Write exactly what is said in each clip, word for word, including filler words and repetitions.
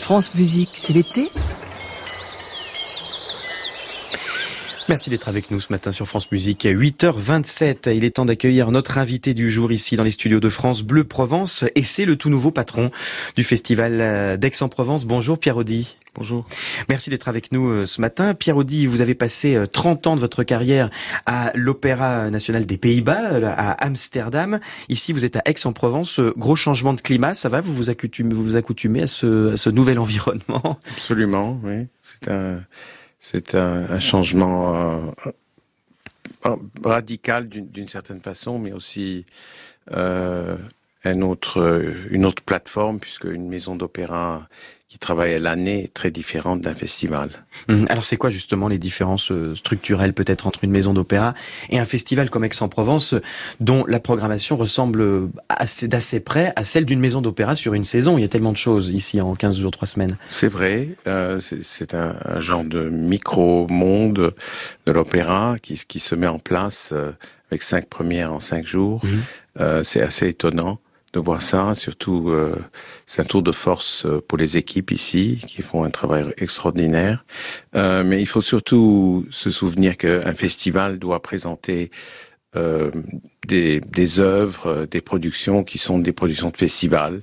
France Musique, c'est l'été ? Merci d'être avec nous ce matin sur France Musique. huit heures vingt-sept, il est temps d'accueillir notre invité du jour ici dans les studios de France Bleu Provence. Et c'est le tout nouveau patron du festival d'Aix-en-Provence. Bonjour Pierre Audy. Bonjour. Merci d'être avec nous ce matin. Pierre Audy, vous avez passé trente ans de votre carrière à l'Opéra National des Pays-Bas, à Amsterdam. Ici, vous êtes à Aix-en-Provence. Gros changement de climat, ça va ? Vous vous accoutumez, vous vous accoutumez à ce, à ce nouvel environnement ? Absolument, oui. C'est un... C'est un, un changement euh, radical d'une, d'une certaine façon, mais aussi euh, un autre, une autre plateforme, puisque une maison d'opéra qui travaille à l'année est très différente d'un festival. Alors c'est quoi justement les différences structurelles peut-être entre une maison d'opéra et un festival comme Aix-en-Provence, dont la programmation ressemble assez, d'assez près à celle d'une maison d'opéra sur une saison ? Il y a tellement de choses ici en quinze jours, trois semaines. C'est vrai, euh, c'est, c'est un, un genre de micro-monde de l'opéra qui, qui se met en place euh, avec cinq premières en cinq jours. Mmh. Euh, c'est assez étonnant de voir ça, surtout euh, c'est un tour de force pour les équipes ici qui font un travail extraordinaire. Euh, mais il faut surtout se souvenir qu'un festival doit présenter euh, des, des œuvres, des productions qui sont des productions de festival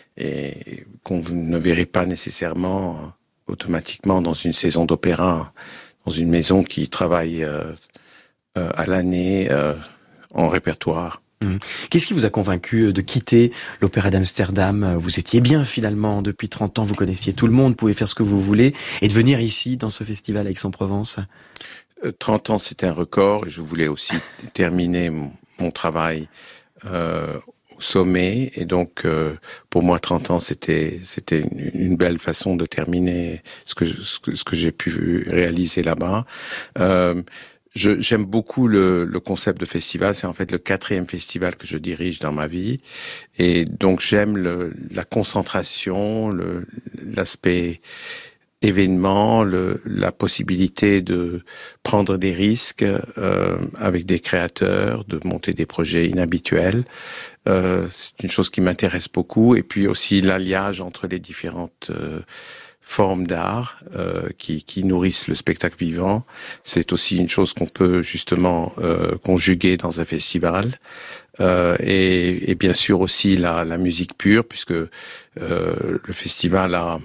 et qu'on ne verrait pas nécessairement automatiquement dans une saison d'opéra, dans une maison qui travaille euh, euh, à l'année euh, en répertoire. Qu'est-ce qui vous a convaincu de quitter l'Opéra d'Amsterdam ? Vous étiez bien finalement depuis trente ans, vous connaissiez tout le monde, vous pouvez faire ce que vous voulez, et de venir ici dans ce festival à Aix-en-Provence ? trente ans, c'était un record, et je voulais aussi terminer mon, mon travail euh, au sommet, et donc euh, pour moi trente ans, c'était c'était une, une belle façon de terminer ce que ce que, ce que j'ai pu réaliser là-bas. Euh, Je, j'aime beaucoup le, le concept de festival. C'est en fait le quatrième festival que je dirige dans ma vie. Et donc, j'aime le, la concentration, le, l'aspect événement, le, la possibilité de prendre des risques euh, avec des créateurs, de monter des projets inhabituels. Euh, c'est une chose qui m'intéresse beaucoup. Et puis aussi l'alliage entre les différentes... Euh, formes d'art euh, qui, qui nourrissent le spectacle vivant. C'est aussi une chose qu'on peut justement euh, conjuguer dans un festival. Euh, et, et bien sûr aussi la, la musique pure, puisque euh, le festival a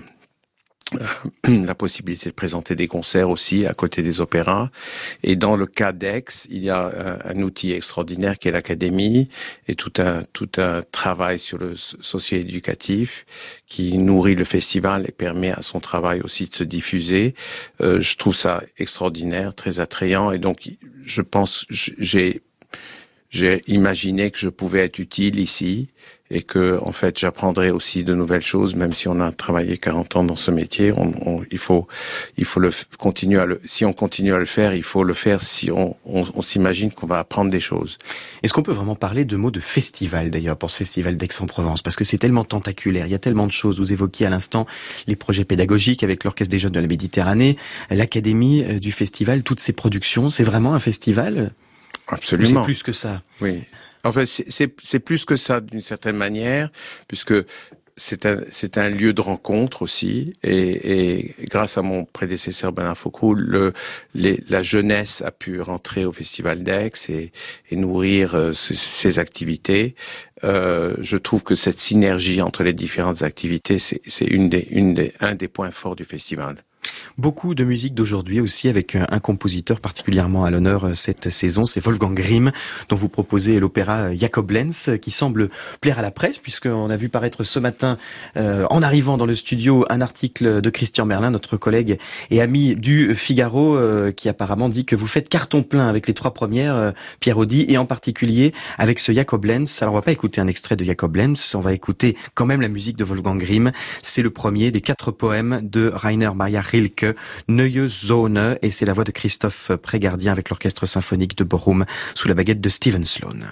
la possibilité de présenter des concerts aussi à côté des opéras. Et dans le cas d'Aix, il y a un, un outil extraordinaire qui est l'académie et tout un tout un travail sur le socio-éducatif qui nourrit le festival et permet à son travail aussi de se diffuser. Euh, je trouve ça extraordinaire, très attrayant, et donc je pense j'ai j'ai imaginé que je pouvais être utile ici et que, en fait, j'apprendrai aussi de nouvelles choses, même si on a travaillé quarante ans dans ce métier. On, on, il faut, il faut le continuer à le, si on continue à le faire, il faut le faire si on, on, on s'imagine qu'on va apprendre des choses. Est-ce qu'on peut vraiment parler de mots de festival, d'ailleurs, pour ce festival d'Aix-en-Provence ? Parce que c'est tellement tentaculaire, il y a tellement de choses. Vous évoquiez à l'instant les projets pédagogiques avec l'Orchestre des Jeunes de la Méditerranée, l'académie du festival, toutes ces productions. C'est vraiment un festival ? Absolument. C'est plus que ça. Oui. En fait, c'est, c'est, c'est plus que ça d'une certaine manière, puisque c'est un, c'est un lieu de rencontre aussi. Et, et grâce à mon prédécesseur Bernard Faucroul, le, les, la jeunesse a pu rentrer au Festival d'Aix et, et nourrir euh, ces, ces activités. Euh, je trouve que cette synergie entre les différentes activités, c'est, c'est une des, une des, un des points forts du festival. Beaucoup de musique d'aujourd'hui aussi avec un compositeur particulièrement à l'honneur cette saison, c'est Wolfgang Grimm, dont vous proposez l'opéra Jacob Lenz, qui semble plaire à la presse, puisqu'on a vu paraître ce matin, euh, en arrivant dans le studio, un article de Christian Merlin, notre collègue et ami du Figaro, euh, qui apparemment dit que vous faites carton plein avec les trois premières, euh, Pierre Audy, et en particulier avec ce Jacob Lenz. Alors on va pas écouter un extrait de Jacob Lenz, on va écouter quand même la musique de Wolfgang Grimm. C'est le premier des quatre poèmes de Rainer Maria Rilke, Neue Zone, et c'est la voix de Christophe Prégardien avec l'orchestre symphonique de Bochum sous la baguette de Steven Sloan.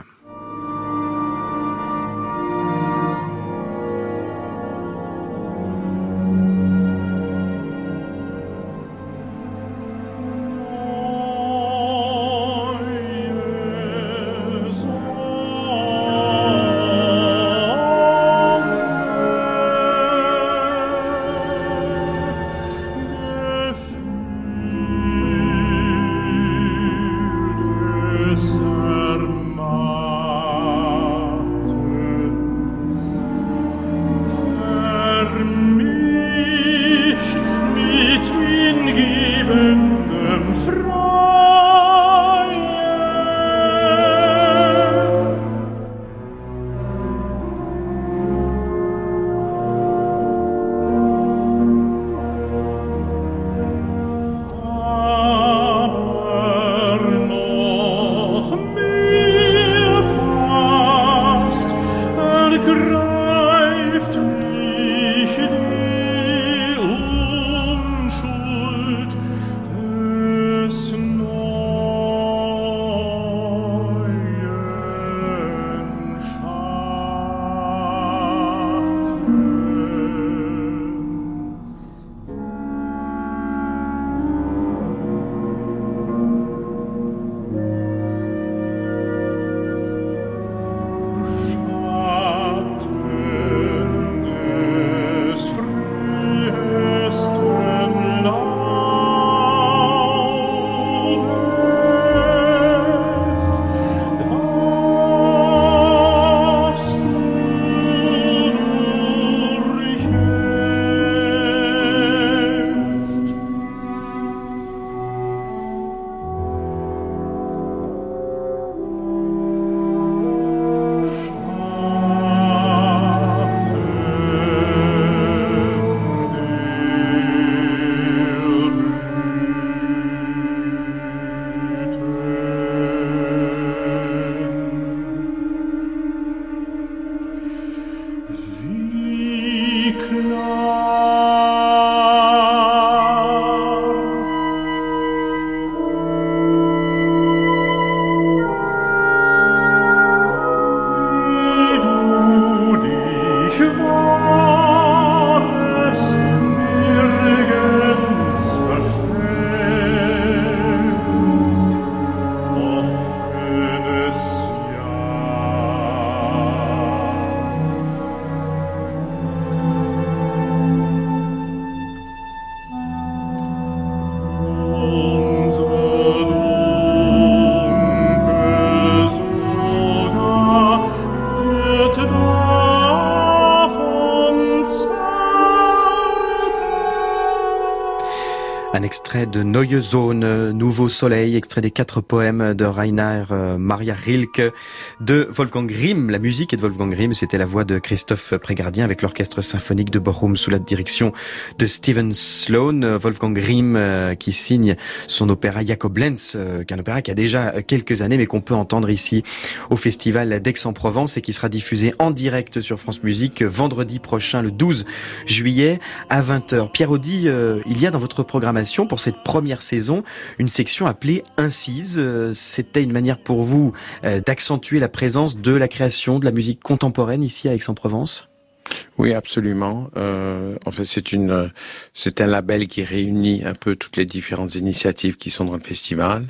Un extrait de Neue Zone, Nouveau Soleil, extrait des quatre poèmes de Rainer Maria Rilke, de Wolfgang Grimm. La musique est de Wolfgang Grimm, c'était la voix de Christophe Prégardien avec l'orchestre symphonique de Bochum sous la direction de Steven Sloan. Wolfgang Grimm qui signe son opéra Jacob Lenz, qu'un opéra qui a déjà quelques années mais qu'on peut entendre ici au festival d'Aix-en-Provence et qui sera diffusé en direct sur France Musique vendredi prochain, le douze juillet à vingt heures. Pierre Audy, euh, il y a dans votre programmation pour cette première saison une section appelée Incise. C'était une manière pour vous d'accentuer la présence de la création de la musique contemporaine ici à Aix-en-Provence? Oui, absolument. Euh, en fait, c'est une, c'est un label qui réunit un peu toutes les différentes initiatives qui sont dans le festival.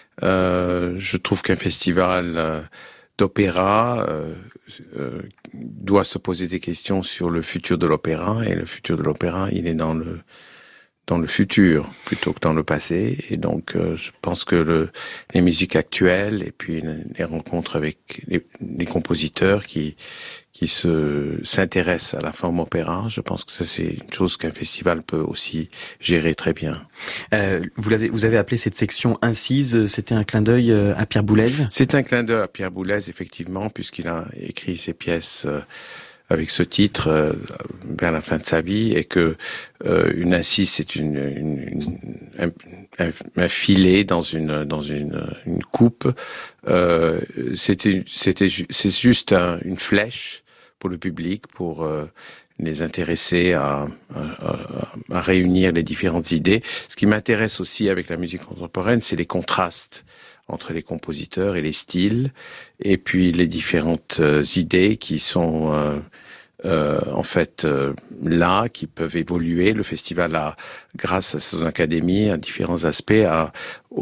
Euh, je trouve qu'un festival euh, d'opéra euh, euh, doit se poser des questions sur le futur de l'opéra, et le futur de l'opéra, il est dans le dans le futur plutôt que dans le passé. Et donc euh, je pense que le, les musiques actuelles et puis les rencontres avec les, les compositeurs qui qui se s'intéressent à la forme opéra, je pense que ça c'est une chose qu'un festival peut aussi gérer très bien. Euh, vous l'avez vous avez appelé cette section Incise, c'était un clin d'œil à Pierre Boulez? C'est un clin d'œil à Pierre Boulez, effectivement, puisqu'il a écrit ses pièces euh, avec ce titre euh, vers la fin de sa vie, et que euh, une incise c'est une, une, une un, un, un filet dans une dans une, une coupe. Euh, c'était c'était c'est juste un, une flèche pour le public, pour euh, les intéresser à, à, à réunir les différentes idées. Ce qui m'intéresse aussi avec la musique contemporaine, c'est les contrastes entre les compositeurs et les styles, et puis les différentes euh, idées qui sont euh, euh, en fait euh, là, qui peuvent évoluer. Le festival a, grâce à son académie, à différents aspects, a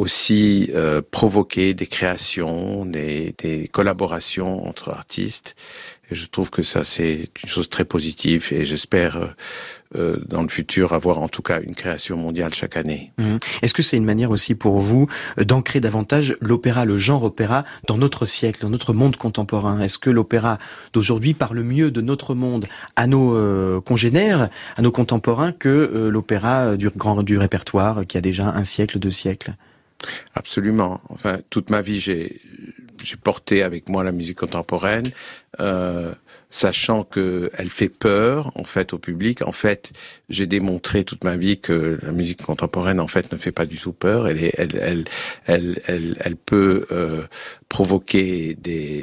aussi euh, provoqué des créations, des, des collaborations entre artistes. Et je trouve que ça, c'est une chose très positive, et j'espère euh, euh, dans le futur avoir en tout cas une création mondiale chaque année. Mmh. Est-ce que c'est une manière aussi pour vous d'ancrer davantage l'opéra, le genre opéra, dans notre siècle, dans notre monde contemporain? Est-ce que l'opéra d'aujourd'hui parle mieux de notre monde à nos euh, congénères, à nos contemporains, que euh, l'opéra du grand du répertoire qui a déjà un siècle, deux siècles? Absolument. Enfin, toute ma vie, j'ai j'ai porté avec moi la musique contemporaine, euh, sachant que elle fait peur en fait au public. En fait, j'ai démontré toute ma vie que la musique contemporaine en fait ne fait pas du tout peur. Elle est, elle, elle, elle, elle, elle peut euh, provoquer des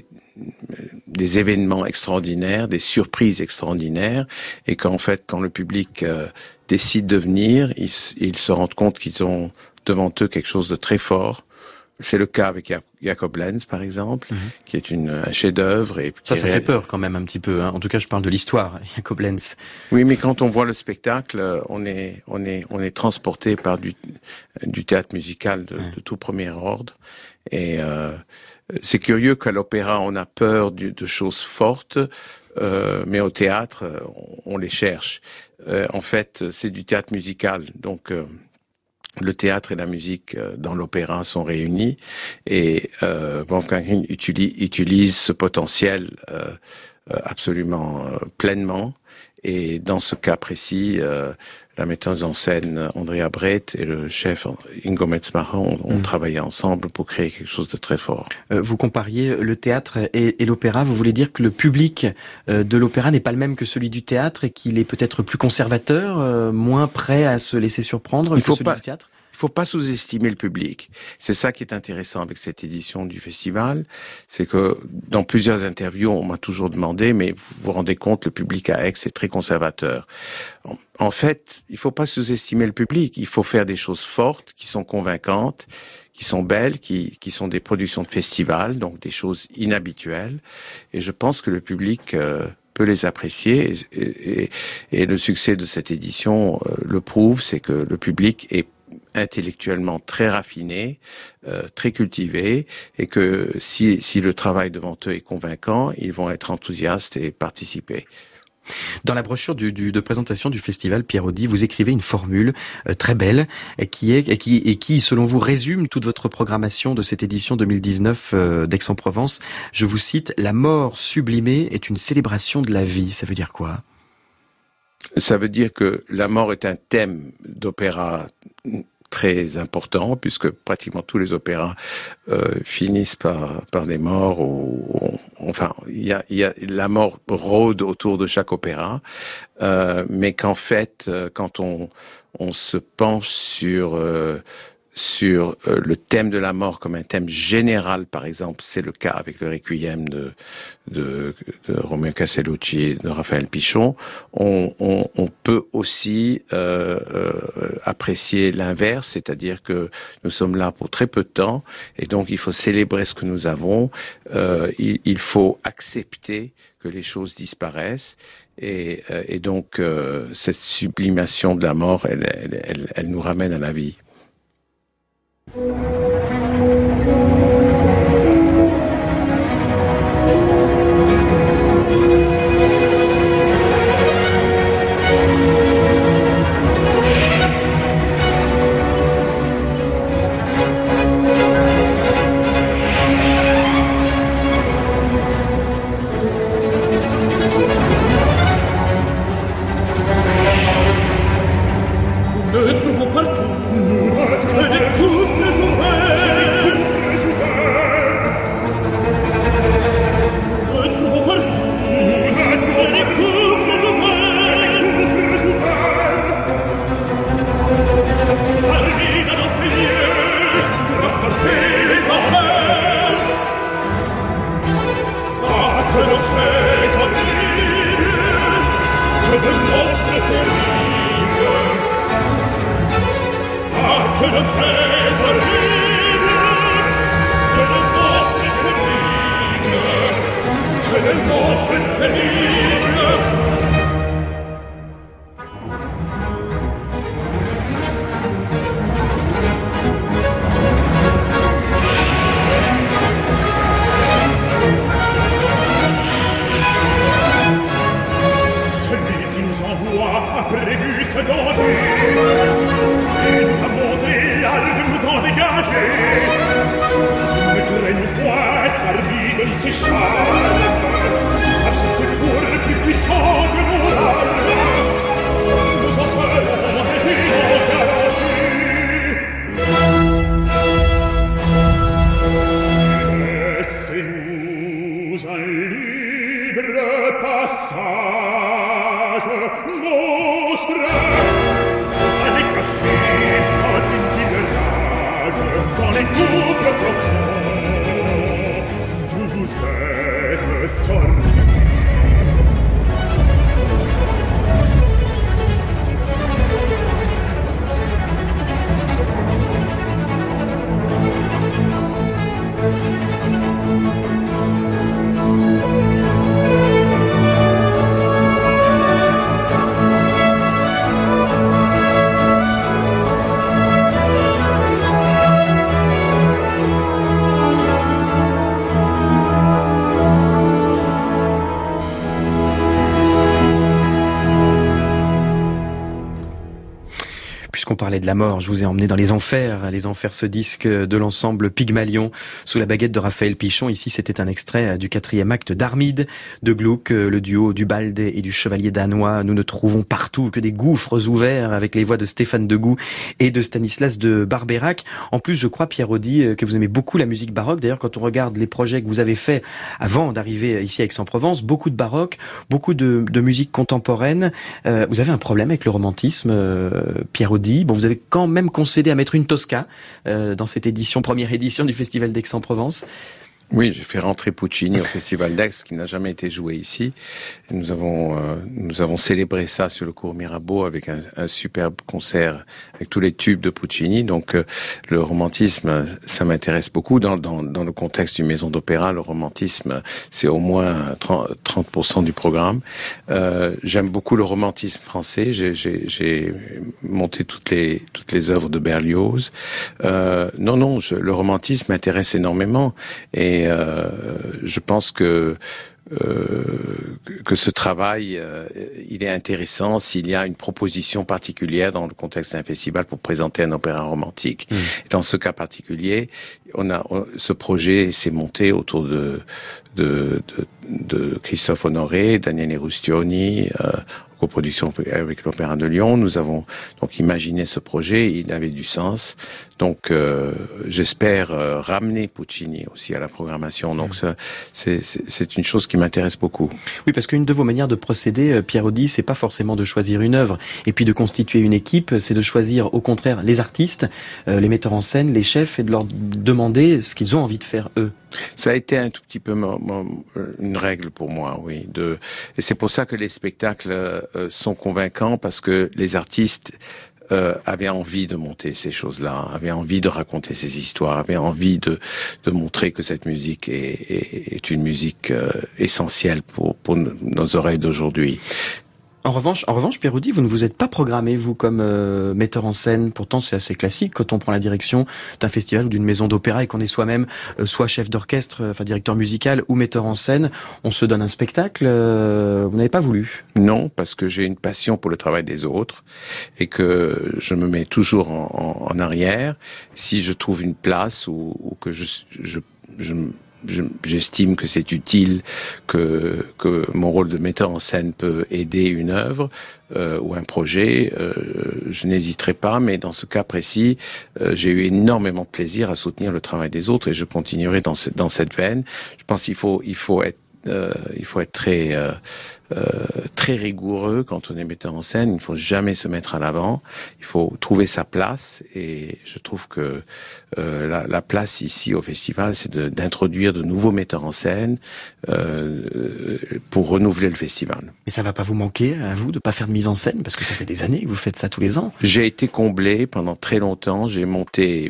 des événements extraordinaires, des surprises extraordinaires, et qu'en fait, quand le public euh, décide de venir, ils, ils se rendent compte qu'ils ont devant eux quelque chose de très fort. C'est le cas avec Jacob Lenz, par exemple, mmh. qui est une, un chef-d'œuvre. Et ça, ça réel... fait peur quand même un petit peu. Hein. En tout cas, je parle de l'histoire, Jacob Lenz. Oui, mais quand on voit le spectacle, on est, on est, on est transporté par du, du théâtre musical de, mmh. de tout premier ordre. Et euh, c'est curieux qu'à l'opéra, on a peur de, de choses fortes, euh, mais au théâtre, on, on les cherche. Euh, en fait, c'est du théâtre musical, donc. Euh, Le théâtre et la musique dans l'opéra sont réunis, et euh, Wolfgang Grimm utilise, utilise ce potentiel euh, absolument euh, pleinement. Et dans ce cas précis, euh, la metteuse en scène Andrea Brett et le chef Ingo Metzmacher ont, ont mmh. travaillé ensemble pour créer quelque chose de très fort. Euh, vous compariez le théâtre et, et l'opéra. Vous voulez dire que le public euh, de l'opéra n'est pas le même que celui du théâtre, et qu'il est peut-être plus conservateur, euh, moins prêt à se laisser surprendre Il que faut celui pas... du théâtre? Il faut pas sous-estimer le public. C'est ça qui est intéressant avec cette édition du festival, c'est que dans plusieurs interviews, on m'a toujours demandé, mais vous vous rendez compte, le public à Aix est très conservateur. En fait, il faut pas sous-estimer le public. Il faut faire des choses fortes, qui sont convaincantes, qui sont belles, qui, qui sont des productions de festival, donc des choses inhabituelles. Et je pense que le public euh, peut les apprécier. Et, et, et le succès de cette édition euh, le prouve, c'est que le public est intellectuellement très raffiné, euh, très cultivé, et que si, si le travail devant eux est convaincant, ils vont être enthousiastes et participer. Dans la brochure du, du, de présentation du festival, Pierre Audy, vous écrivez une formule euh, très belle qui est et qui, et qui, selon vous, résume toute votre programmation de cette édition deux mille dix-neuf euh, d'Aix-en-Provence. Je vous cite: « La mort sublimée est une célébration de la vie ». Ça veut dire quoi ? Ça veut dire que la mort est un thème d'opéra très important, puisque pratiquement tous les opéras euh, finissent par par des morts, ou, ou enfin il y a il y a la mort rôde autour de chaque opéra, euh, mais qu'en fait euh, quand on on se penche sur euh, sur euh, le thème de la mort comme un thème général, par exemple, c'est le cas avec le Requiem de de, de Romeo Castellucci et de Raphaël Pichon, on, on, on peut aussi euh, euh, apprécier l'inverse, c'est-à-dire que nous sommes là pour très peu de temps, et donc il faut célébrer ce que nous avons, euh, il, il faut accepter que les choses disparaissent, et, et donc euh, cette sublimation de la mort, elle, elle, elle, elle nous ramène à la vie. Ne trouvons pas le tout, nous notre les coups ouverts. Puisqu'on parlait de la mort, je vous ai emmené dans les enfers, les enfers, ce disque de l'ensemble Pygmalion sous la baguette de Raphaël Pichon. Ici, c'était un extrait du quatrième acte d'Armide de Gluck, le duo du Balde et du chevalier danois. Nous ne trouvons partout que des gouffres ouverts avec les voix de Stéphane Degout et de Stanislas de Barbeyrac. En plus, je crois, Pierre Audy, que vous aimez beaucoup la musique baroque. D'ailleurs, quand on regarde les projets que vous avez faits avant d'arriver ici à Aix-en-Provence, beaucoup de baroque, beaucoup de, de musique contemporaine. Euh, vous avez un problème avec le romantisme, euh, Pierre Audy? Bon, vous avez quand même concédé à mettre une Tosca euh, dans cette édition, première édition du Festival d'Aix-en-Provence. Oui, j'ai fait rentrer Puccini au Festival d'Aix, qui n'a jamais été joué ici. Et nous avons euh, nous avons célébré ça sur le cours Mirabeau avec un, un superbe concert avec tous les tubes de Puccini. Donc euh, le romantisme, ça m'intéresse beaucoup. Dans, dans dans le contexte d'une maison d'opéra, le romantisme, c'est au moins trente pour cent du programme. Euh, j'aime beaucoup le romantisme français. J'ai j'ai j'ai monté toutes les toutes les œuvres de Berlioz. Euh, non non, je, le romantisme m'intéresse énormément. Et Et euh, je pense que euh, que ce travail, euh, il est intéressant s'il y a une proposition particulière dans le contexte d'un festival pour présenter un opéra romantique. Mmh. Et dans ce cas particulier, on a on, ce projet s'est monté autour de de, de, de Christophe Honoré, Daniele Rustioni, euh, coproduction avec l'Opéra de Lyon. Nous avons donc imaginé ce projet, il avait du sens. Donc euh, j'espère euh, ramener Puccini aussi à la programmation. Donc ça, c'est, c'est, c'est une chose qui m'intéresse beaucoup. Oui, parce qu'une de vos manières de procéder, Pierre Audi, c'est pas forcément de choisir une œuvre et puis de constituer une équipe, c'est de choisir au contraire les artistes, euh, les metteurs en scène, les chefs et de leur demander ce qu'ils ont envie de faire eux. Ça a été un tout petit peu mon, mon, une règle pour moi, oui. De, et c'est pour ça que les spectacles euh, sont convaincants, parce que les artistes euh, avaient envie de monter ces choses-là, avaient envie de raconter ces histoires, avaient envie de, de montrer que cette musique est, est, est une musique euh, essentielle pour, pour nos oreilles d'aujourd'hui. En revanche, en revanche, Pierre Audi, vous ne vous êtes pas programmé, vous, comme euh, metteur en scène. Pourtant, c'est assez classique quand on prend la direction d'un festival ou d'une maison d'opéra et qu'on est soi-même euh, soit chef d'orchestre, euh, enfin directeur musical ou metteur en scène. On se donne un spectacle. Euh, vous n'avez pas voulu? Non, parce que j'ai une passion pour le travail des autres et que je me mets toujours en, en, en arrière. Si je trouve une place ou, ou que je, je, je Je, j'estime que c'est utile, que, que mon rôle de metteur en scène peut aider une œuvre euh, ou un projet, euh, je n'hésiterai pas, mais dans ce cas précis, euh, j'ai eu énormément de plaisir à soutenir le travail des autres et je continuerai dans, ce, dans cette veine. Je pense qu'il faut, il faut être, euh, il faut être très... Euh, Euh, très rigoureux quand on est metteur en scène. Il ne faut jamais se mettre à l'avant. Il faut trouver sa place et je trouve que euh, la, la place ici au festival, c'est de, d'introduire de nouveaux metteurs en scène euh, pour renouveler le festival. Mais ça va pas vous manquer à vous de pas faire de mise en scène, parce que ça fait des années que vous faites ça tous les ans. J'ai été comblé pendant très longtemps. J'ai monté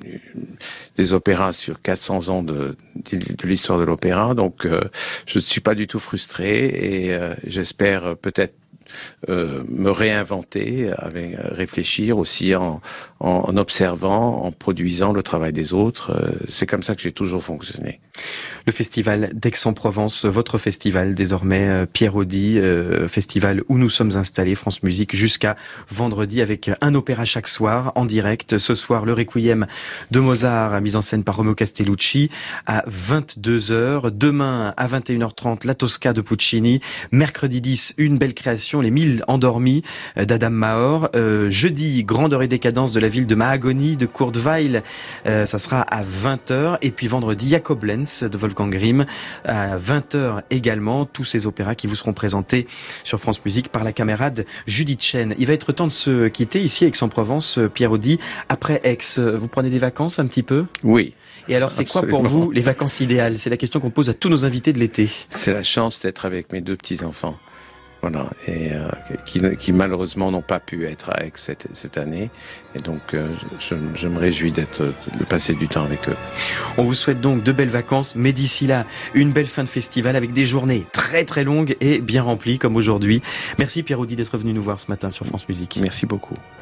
des opéras sur quatre cents ans de, de, de l'histoire de l'opéra, donc euh, je ne suis pas du tout frustré et euh, j'espère peut-être Euh, me réinventer, avec, réfléchir aussi en, en, en observant, en produisant le travail des autres. Euh, c'est comme ça que j'ai toujours fonctionné. Le festival d'Aix-en-Provence, votre festival désormais, euh, Pierre Audi, euh, festival où nous sommes installés, France Musique, jusqu'à vendredi avec un opéra chaque soir en direct. Ce soir, le Requiem de Mozart, mis en scène par Romeo Castellucci, à vingt-deux heures. Demain, à vingt et une heures trente, la Tosca de Puccini. Mercredi dix, une belle création, Les Mille endormis d'Adam Mahor. Euh, jeudi, Grandeur et décadence de la ville de Mahagoni de Kurt Weill. Euh, ça sera à vingt heures. Et puis vendredi, Jakob Lenz de Wolfgang Grimm à vingt heures également. Tous ces opéras qui vous seront présentés sur France Musique par la camarade Judith Chen. Il va être temps de se quitter ici à Aix-en-Provence, Pierre Audi. Après Aix, vous prenez des vacances un petit peu? Oui. Et alors, c'est Absolument. quoi pour vous les vacances idéales? C'est la question qu'on pose à tous nos invités de l'été. C'est la chance d'être avec mes deux petits-enfants. Voilà, et euh, qui, qui malheureusement n'ont pas pu être avec cette, cette année, et donc euh, je, je me réjouis d'être, de passer du temps avec eux. On vous souhaite donc de belles vacances, mais d'ici là, une belle fin de festival avec des journées très très longues et bien remplies comme aujourd'hui. Merci Pierre Audi d'être venu nous voir ce matin sur France Musique. Merci beaucoup.